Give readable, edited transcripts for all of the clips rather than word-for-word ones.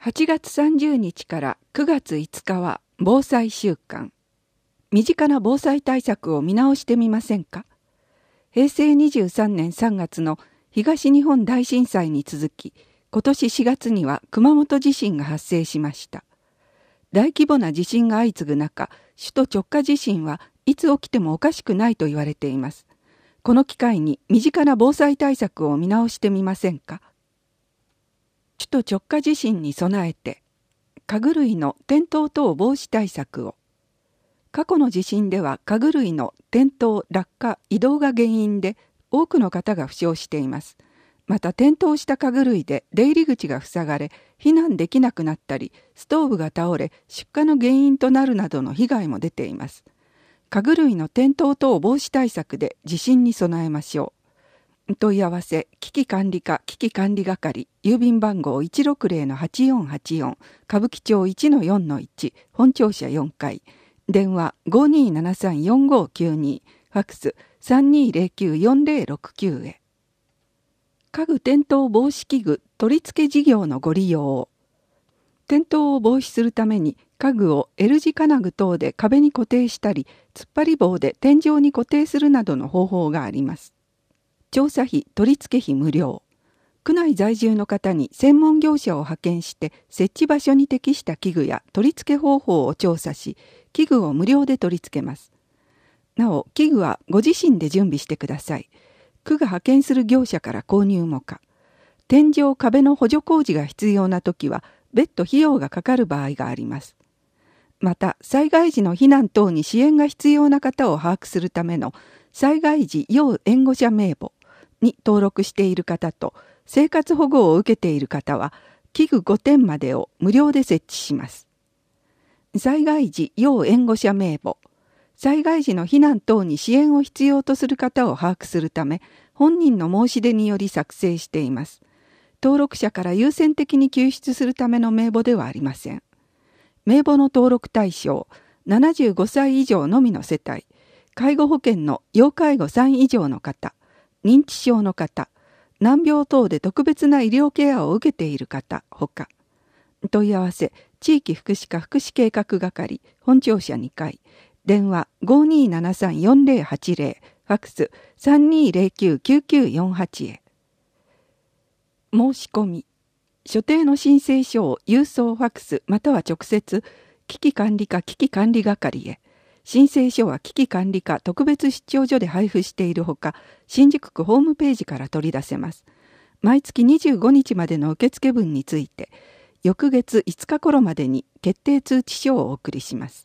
8月30日から9月5日は防災週間。身近な防災対策を見直してみませんか？平成23年3月の東日本大震災に続き、今年4月には熊本地震が発生しました。大規模な地震が相次ぐ中、首都直下地震はいつ起きてもおかしくないと言われています。この機会に身近な防災対策を見直してみませんか？首都直下地震に備えて、家具類の転倒等防止対策を。過去の地震では家具類の転倒、落下、移動が原因で多くの方が負傷しています。また転倒した家具類で出入り口が塞がれ、避難できなくなったり、ストーブが倒れ、出火の原因となるなどの被害も出ています。家具類の転倒等防止対策で地震に備えましょう。問い合わせ、危機管理課危機管理係、郵便番号 160-8484、歌舞伎町 1-4-1、本庁舎4階、電話 5273-4592、ファックス 3209-4069 へ。家具転倒防止器具取り付け事業のご利用を。転倒を防止するために家具を L 字金具等で壁に固定したり、突っ張り棒で天井に固定するなどの方法があります。調査費、取り付け費無料。区内在住の方に専門業者を派遣して設置場所に適した器具や取り付け方法を調査し、器具を無料で取り付けます。なお、器具はご自身で準備してください。区が派遣する業者から購入も可。天井壁の補助工事が必要なときは別途費用がかかる場合があります。また、災害時の避難等に支援が必要な方を把握するための災害時要援護者名簿に登録している方と生活保護を受けている方は器具5点までを無料で設置します。災害時要援護者名簿。災害時の避難等に支援を必要とする方を把握するため本人の申し出により作成しています。登録者から優先的に救出するための名簿ではありません。名簿の登録対象、75歳以上のみの世帯、介護保険の要介護3以上の方、認知症の方、難病等で特別な医療ケアを受けている方ほか、問い合わせ、地域福祉課福祉計画係、本庁舎2階、電話 5273-4080、ファックス 3209-9948 へ。申し込み。所定の申請書を郵送ファックスまたは直接、危機管理課危機管理係へ。申請書は危機管理課特別出張所で配布しているほか、新宿区ホームページから取り出せます。毎月25日までの受付分について、翌月5日頃までに決定通知書をお送りします。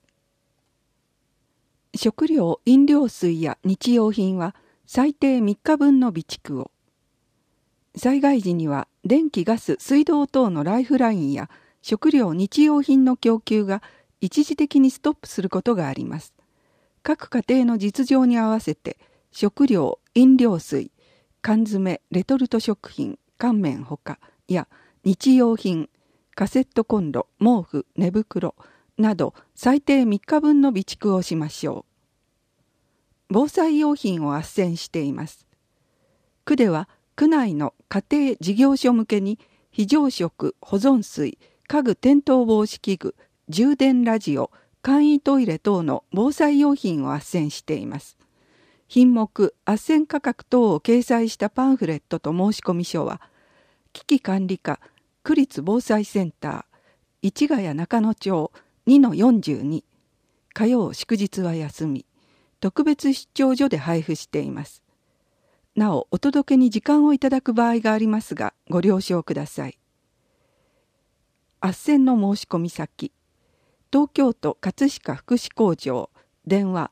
食料、飲料水や日用品は最低3日分の備蓄を。災害時には電気・ガス・水道等のライフラインや食料・日用品の供給が一時的にストップすることがあります。各家庭の実情に合わせて食料、飲料水、缶詰、レトルト食品、乾麺ほかや日用品、カセットコンロ、毛布、寝袋など最低3日分の備蓄をしましょう。防災用品を斡旋しています。区では区内の家庭事業所向けに非常食、保存水、家具転倒防止器具、充電ラジオ、簡易トイレ等の防災用品を斡旋しています。品目、斡旋価格等を掲載したパンフレットと申し込み書は、危機管理課、区立防災センター、市ヶ谷中野町 2-42、火曜祝日は休み、特別出張所で配布しています。なお、お届けに時間をいただく場合がありますが、ご了承ください。斡旋の申し込み先、東京都葛飾福祉工場、電話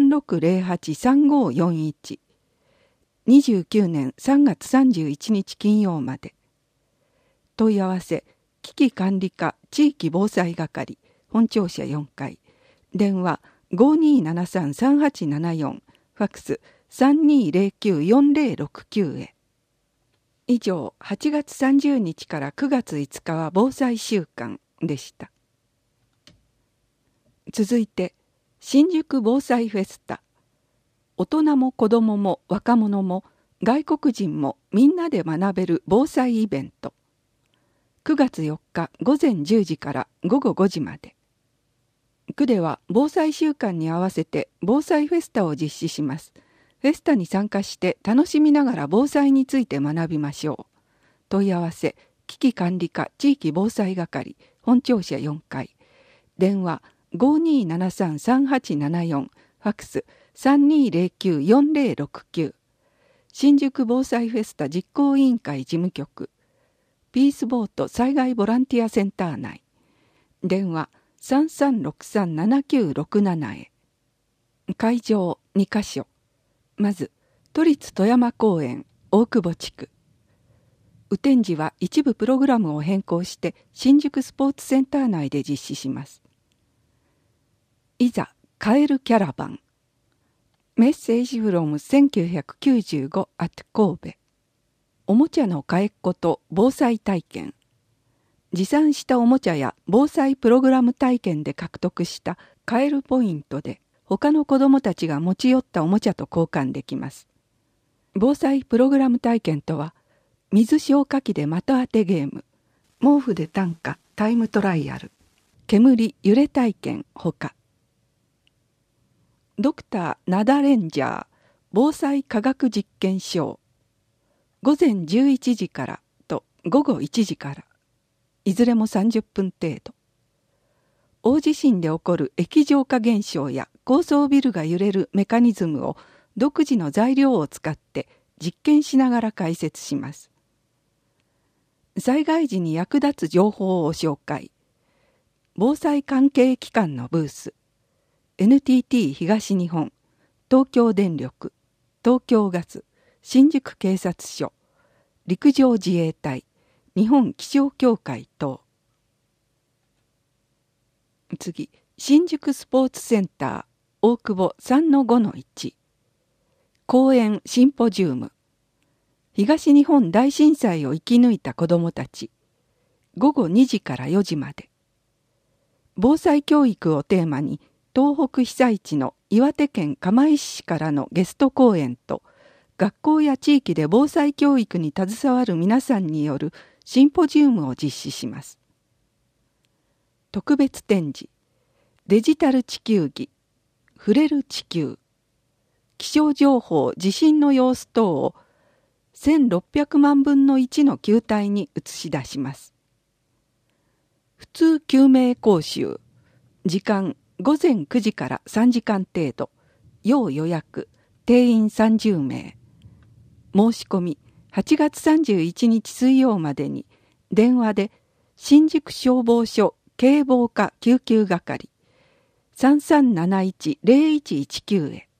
3608-3541、29年3月31日金曜まで。問い合わせ、危機管理課地域防災係、本庁舎4階、電話 5273-3874、ファックス 3209-4069 へ。以上、8月30日から9月5日は防災週間でした。続いて、新宿防災フェスタ。大人も子どもも若者も外国人もみんなで学べる防災イベント。 9月4日午前10時から午後5時まで。区では防災週間に合わせて防災フェスタを実施します。フェスタに参加して楽しみながら防災について学びましょう。問い合わせ、危機管理課地域防災係、本庁舎4階。電話5273-3874、ファックス3209-4069。新宿防災フェスタ実行委員会事務局。ピースボート災害ボランティアセンター内。電話3363-7967へ。会場2カ所。まず、都立富山公園大久保地区。雨天時は一部プログラムを変更して新宿スポーツセンター内で実施します。いざ、帰るキャラバン。メッセージフロム1995 at 神戸。おもちゃの買えっこと防災体験。持参したおもちゃや防災プログラム体験で獲得した買えるポイントで他の子どもたちが持ち寄ったおもちゃと交換できます。防災プログラム体験とは、水消火器で的当てゲーム、毛布で短歌タイムトライアル、煙揺れ体験ほか。ドクターナダレンジャー防災科学実験ショー。午前11時からと午後1時から。いずれも30分程度。大地震で起こる液状化現象や高層ビルが揺れるメカニズムを独自の材料を使って実験しながら解説します。災害時に役立つ情報を紹介。防災関係機関のブース。NTT 東日本、東京電力、東京ガス、新宿警察署、陸上自衛隊、日本気象協会等。次、新宿スポーツセンター大久保 3-5-1 公演シンポジウム。東日本大震災を生き抜いた子どもたち。午後2時から4時まで。防災教育をテーマに東北被災地の岩手県釜石市からのゲスト講演と学校や地域で防災教育に携わる皆さんによるシンポジウムを実施します。特別展示、デジタル地球儀、触れる地球、気象情報、地震の様子等を1600万分の1の球体に映し出します。普通救命講習、時間午前9時から3時間程度、要予約、定員30名。申し込み8月31日水曜までに電話で新宿消防署警防課救急係 3371-0119 へ。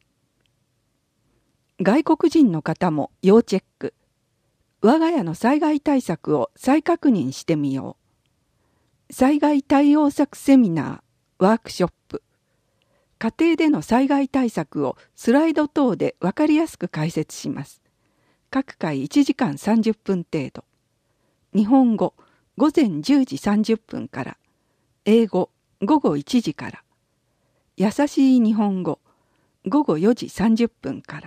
外国人の方も要チェック。我が家の災害対策を再確認してみよう。災害対応策セミナー、ワークショップ。家庭での災害対策をスライド等で分かりやすく解説します。各回1時間30分程度。日本語、午前10時30分から。英語、午後1時から。優しい日本語、午後4時30分から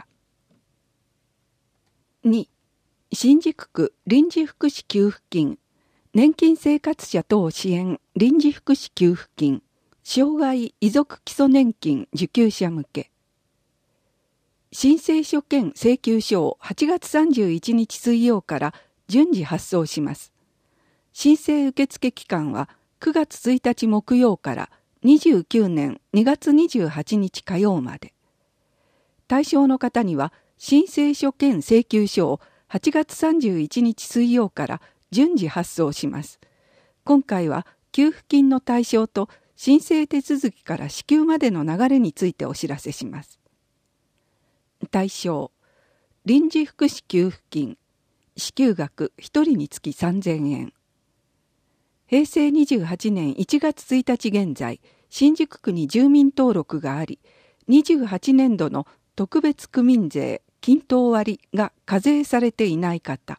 。2. 新宿区臨時福祉給付金、年金生活者等支援臨時福祉給付金、障害遺族基礎年金受給者向け。申請書兼請求書を8月31日水曜から順次発送します。申請受付期間は9月1日木曜から29年2月28日火曜まで。対象の方には申請書兼請求書を8月31日水曜から順次発送します。今回は給付金の対象と申請手続きから支給までの流れについてお知らせします。対象、臨時福祉給付金、支給額1人につき3000円。平成28年1月1日現在、新宿区に住民登録があり、28年度の特別区民税均等割が課税されていない方。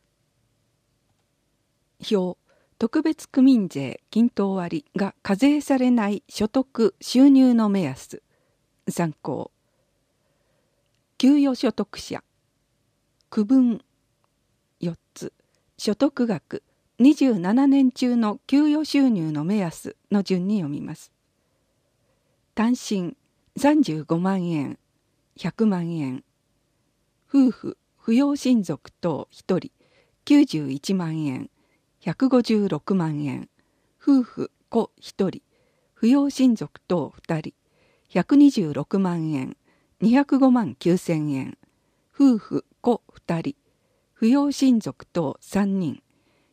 表、特別区民税均等割が課税されない所得収入の目安。参考。給与所得者。区分4つ。所得額 27年中の給与収入の目安の順に読みます。単身35万円、100万円。夫婦、扶養親族等1人91万円、156万円。夫婦、子1人、扶養親族等2人126万円、205万9千円。夫婦、子2人、扶養親族等3人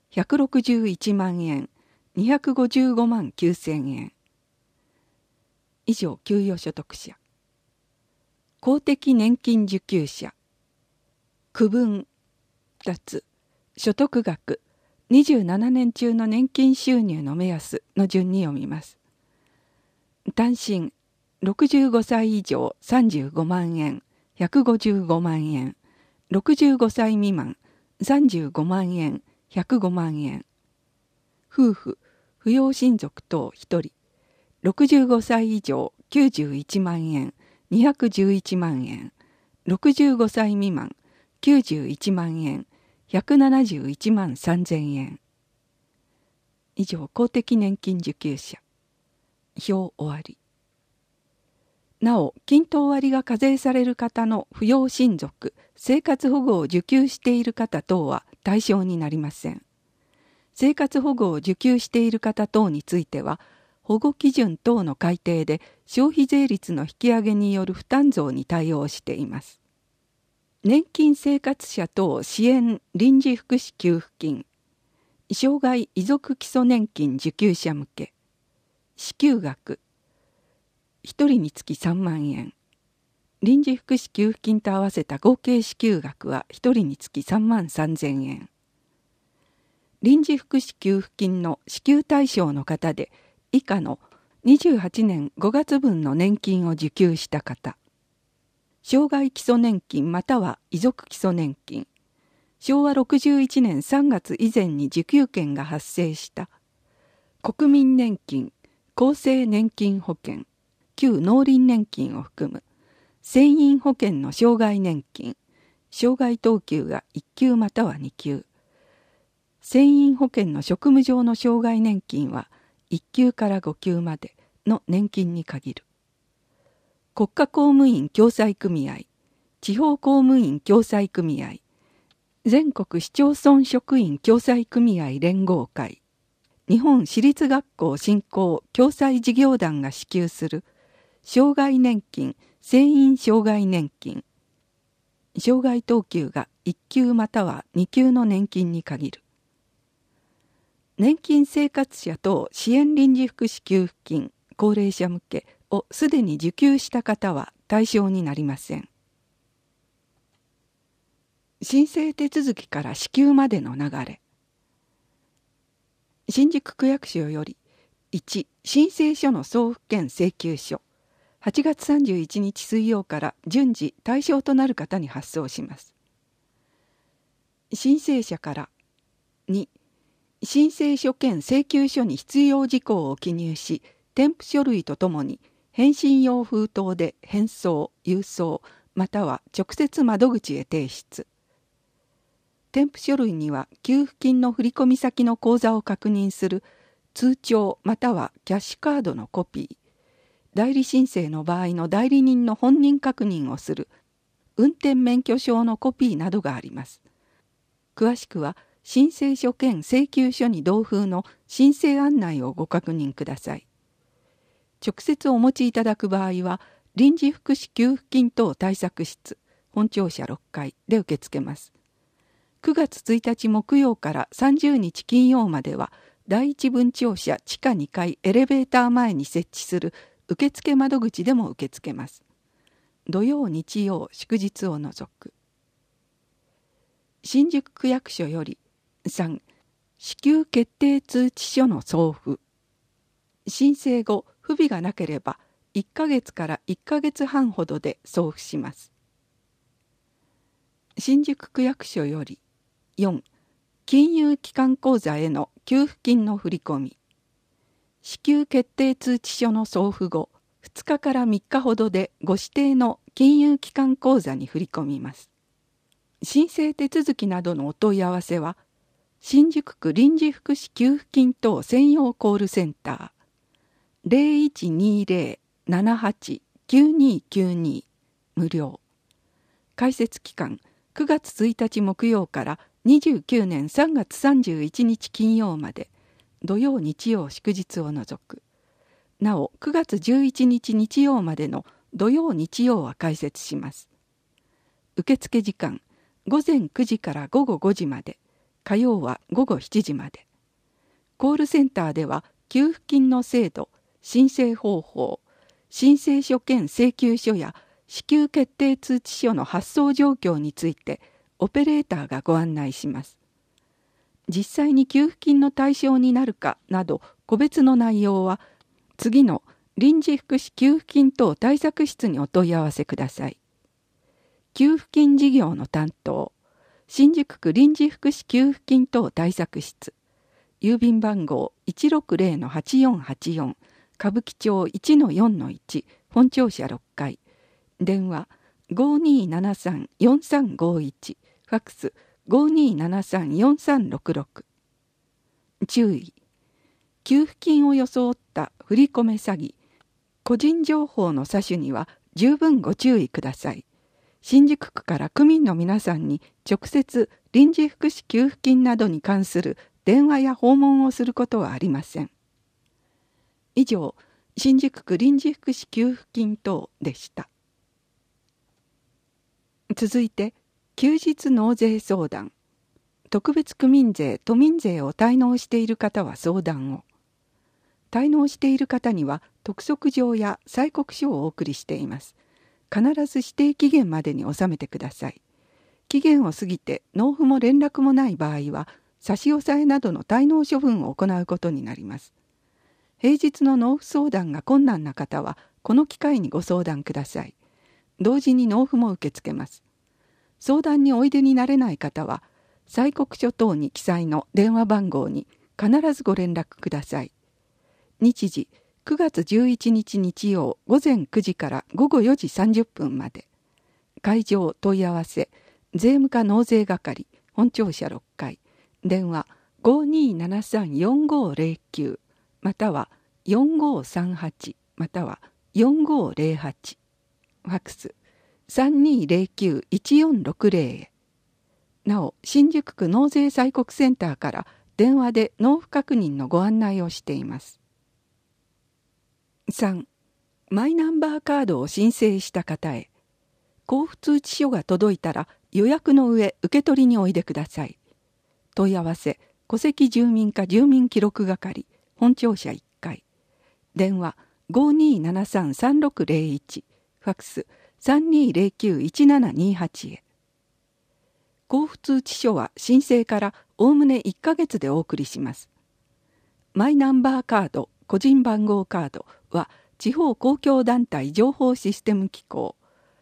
161万円、255万9千円。以上、給与所得者。公的年金受給者。区分、2つ、所得額、27年中の年金収入の目安の順に読みます。単身、65歳以上35万円、155万円。65歳未満、35万円、105万円。夫婦、扶養親族等1人、65歳以上91万円、211万円。65歳未満、91万円、171万3千円。以上、公的年金受給者。表終わり。なお、均等割が課税される方の扶養親族、生活保護を受給している方等は対象になりません。生活保護を受給している方等については、保護基準等の改定で消費税率の引き上げによる負担増に対応しています。年金生活者等支援臨時福祉給付金、障害遺族基礎年金受給者向け、支給額、1人につき3万円。臨時福祉給付金と合わせた合計支給額は1人につき3万3千円。臨時福祉給付金の支給対象の方で、以下の28年5月分の年金を受給した方。障害基礎年金または遺族基礎年金。昭和61年3月以前に受給権が発生した国民年金、厚生年金保険、旧農林年金を含む船員保険の障害年金、障害等級が1級または2級。船員保険の職務上の障害年金は1級から5級までの年金に限る。国家公務員共済組合、地方公務員共済組合、全国市町村職員共済組合連合会、日本私立学校振興共済事業団が支給する障害年金、船員障害年金、障害等級が1級または2級の年金に限る。年金生活者等支援臨時福祉給付金、高齢者向けをすでに受給した方は対象になりません。申請手続きから支給までの流れ。新宿区役所より1、申請書の送付兼請求書。8月31日水曜から順次対象となる方に発送します。申請者から2、申請書兼請求書に必要事項を記入し、添付書類とともに返信用封筒で返送、郵送、または直接窓口へ提出。添付書類には給付金の振込先の口座を確認する通帳またはキャッシュカードのコピー、代理申請の場合の代理人の本人確認をする運転免許証のコピーなどがあります。詳しくは申請書兼請求書に同封の申請案内をご確認ください。直接お持ちいただく場合は臨時福祉給付金等対策室本庁舎6階で受け付けます。9月1日木曜から30日金曜までは第一分庁舎地下2階エレベーター前に設置する受付窓口でも受け付けます。土曜日曜祝日を除く。新宿区役所より3、支給決定通知書の送付。申請後不備がなければ1ヶ月から1ヶ月半ほどで送付します。新宿区役所より4、金融機関口座への給付金の振り込み。支給決定通知書の送付後、2日から3日ほどでご指定の金融機関口座に振り込みます。申請手続きなどのお問い合わせは、 新宿区臨時福祉給付金等専用コールセンター 0120-78-9292 無料。開設期間9月1日木曜から29年3月31日金曜まで、土曜日曜祝日を除く。なお9月11日日曜までの土曜日曜は開設します。受付時間午前9時から午後5時まで、火曜は午後7時まで。コールセンターでは給付金の制度、申請方法、申請書兼請求書や支給決定通知書の発送状況についてオペレーターがご案内します。実際に給付金の対象になるかなど個別の内容は次の臨時福祉給付金等対策室にお問い合わせください。給付金事業の担当、新宿区臨時福祉給付金等対策室、郵便番号 160-8484 歌舞伎町 1-4-1 本庁舎6階、電話 5273-4351、ファックス 5273-4366。 注意、給付金を装った振り込め詐欺、個人情報の詐取には十分ご注意ください。新宿区から区民の皆さんに直接臨時福祉給付金などに関する電話や訪問をすることはありません。以上、新宿区臨時福祉給付金等でした。続いて、休日納税相談。特別区民税・都民税を滞納している方は相談を。滞納している方には督促状や催告書をお送りしています。必ず指定期限までに納めてください。期限を過ぎて納付も連絡もない場合は、差し押さえなどの滞納処分を行うことになります。平日の納付相談が困難な方は、この機会にご相談ください。同時に納付も受け付けます。相談においでになれない方は、催告書等に記載の電話番号に必ずご連絡ください。日時、9月11日日曜午前9時から午後4時30分まで。会場問い合わせ、税務課納税係、本庁舎6階、電話 5273-4509 または4538または4508、ファックス 3209-1460 へ。なお、新宿区納税催告センターから電話で納付確認のご案内をしています。3. マイナンバーカードを申請した方へ。交付通知書が届いたら予約の上受け取りにおいでください。問い合わせ、戸籍住民課住民記録係、本庁舎1階。電話 5273-3601、ファックス 3209-1728 へ。交付通知書は申請からおおむね1ヶ月でお送りします。マイナンバーカード、個人番号カードは地方公共団体情報システム機構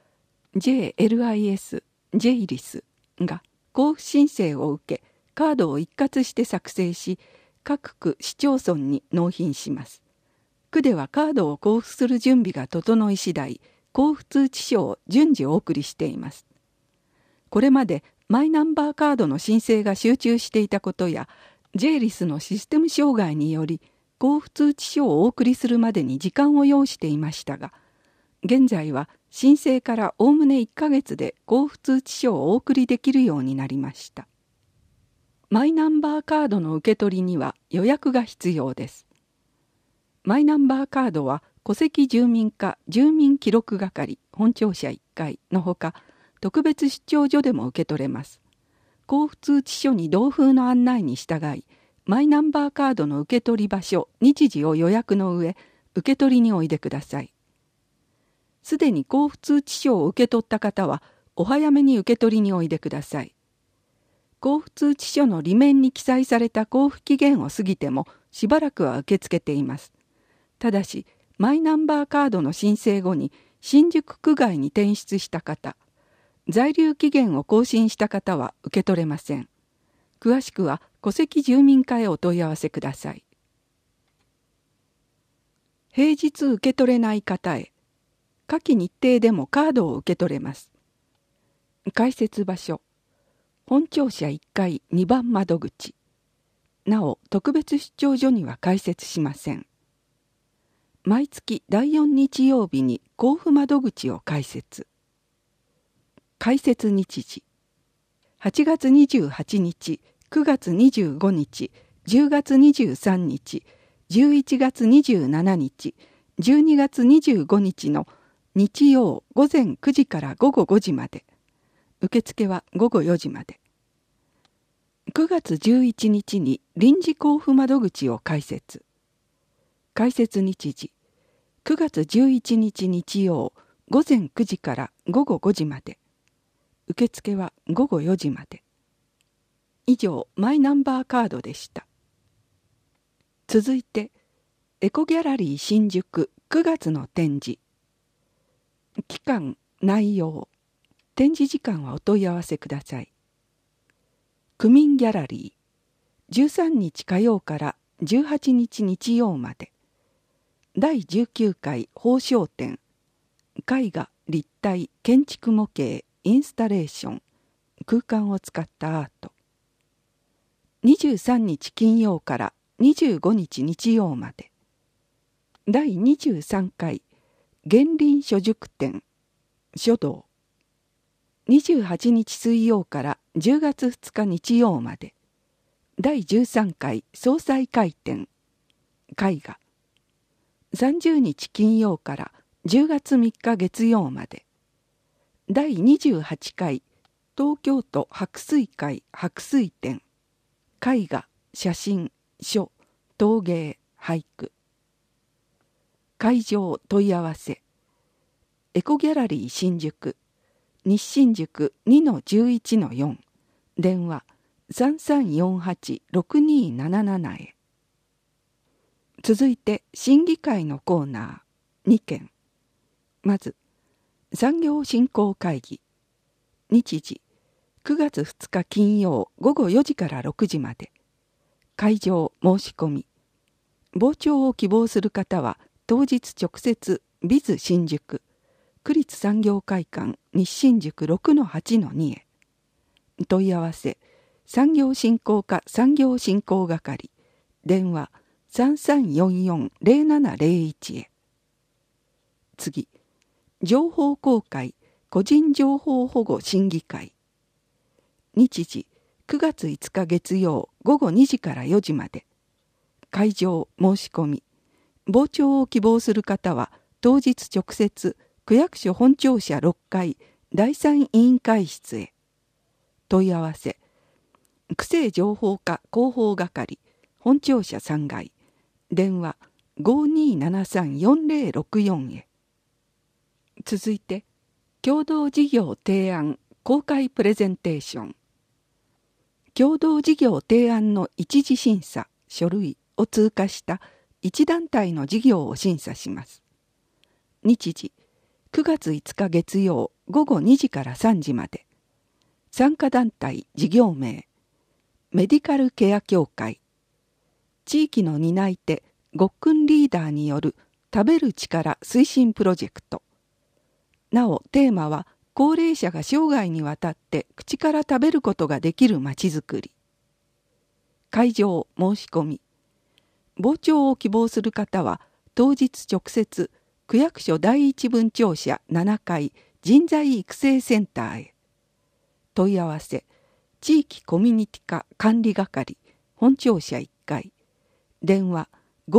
JLIS、JLIS が交付申請を受け、カードを一括して作成し、各区市町村に納品します。区ではカードを交付する準備が整い次第、交付通知書を順次お送りしています。これまでマイナンバーカードの申請が集中していたことや、JLIS のシステム障害により、交付通知書をお送りするまでに時間を要していましたが、現在は申請からおおむね1ヶ月で交付通知書をお送りできるようになりました。マイナンバーカードの受け取りには予約が必要です。マイナンバーカードは戸籍住民課住民記録係本庁舎1階のほか、特別出張所でも受け取れます。交付通知書に同封の案内に従い、マイナンバーカードの受け取り場所、日時を予約の上、受け取りにおいでください。すでに交付通知書を受け取った方は、お早めに受け取りにおいでください。交付通知書の裏面に記載された交付期限を過ぎても、しばらくは受け付けています。ただし、マイナンバーカードの申請後に、新宿区外に転出した方、在留期限を更新した方は受け取れません。詳しくは戸籍住民課へお問い合わせください。平日受け取れない方へ、下記日程でもカードを受け取れます。開設場所、本庁舎1階2番窓口、 なお特別出張所には開設しません。毎月第4日曜日に交付窓口を開設。開設日時8月28日、9月25日、10月23日、11月27日、12月25日の日曜午前9時から午後5時まで。受付は午後4時まで。9月11日に臨時交付窓口を開設。開設日時9月11日日曜午前9時から午後5時まで。受付は午後4時まで。以上、マイナンバーカードでした。続いて、エコギャラリー新宿9月の展示。期間、内容、展示時間はお問い合わせください。区民ギャラリー、13日火曜から18日日曜まで。第19回宝生展、絵画、立体、建築模型、インスタレーション、空間を使ったアート。23日金曜から25日日曜まで。第23回園林書塾展、書道。28日水曜から10月2日日曜まで。第13回総裁会展、絵画。30日金曜から10月3日月曜まで。第28回東京都白水会白水展、絵画、写真、書、陶芸、俳句。会場問い合わせ。エコギャラリー新宿、西新宿 2-11-4、電話 3348-6277 へ。続いて審議会のコーナー2件。まず産業振興会議。日時9月2日金曜午後4時から6時まで。会場申し込み。傍聴を希望する方は当日直接ビズ新宿区立産業会館西新宿 6-8-2 へ。問い合わせ産業振興課産業振興係、電話 3344-0701 へ。次、情報公開個人情報保護審議会。日時9月5日月曜午後2時から4時まで。会場申し込み。傍聴を希望する方は当日直接区役所本庁舎6階第3委員会室へ。問い合わせ区政情報課広報係本庁舎3階、電話 5273-4064 へ。続いて共同事業提案公開プレゼンテーション。共同事業提案の一次審査書類を通過した一団体の事業を審査します。日時9月5日月曜午後2時から3時まで。参加団体事業名メディカルケア協会。地域の担い手ごっくんリーダーによる食べる力推進プロジェクト。なおテーマは高齢者が生涯にわたって口から食べることができるまちづくり。会場申し込み。傍聴を希望する方は当日直接区役所第一分庁舎7階人材育成センターへ。問い合わせ地域コミュニティ課管理係本庁舎1階、電話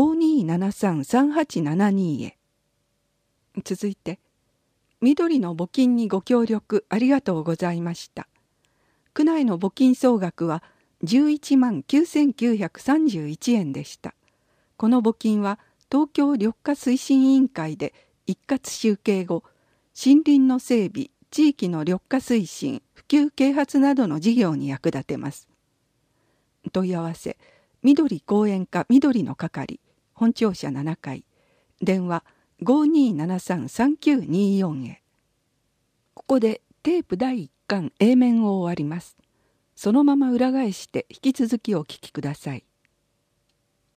5273-3872 へ。続いて緑の募金にご協力ありがとうございました。区内の募金総額は11万9931円でした。この募金は東京緑化推進委員会で一括集計後、森林の整備、地域の緑化推進、普及啓発などの事業に役立てます。問い合わせ緑公園課緑の係本庁舎7階、電話 5273-3924 へ。ここでテープ第1巻 A 面を終わります。そのまま裏返して引き続きお聞きください。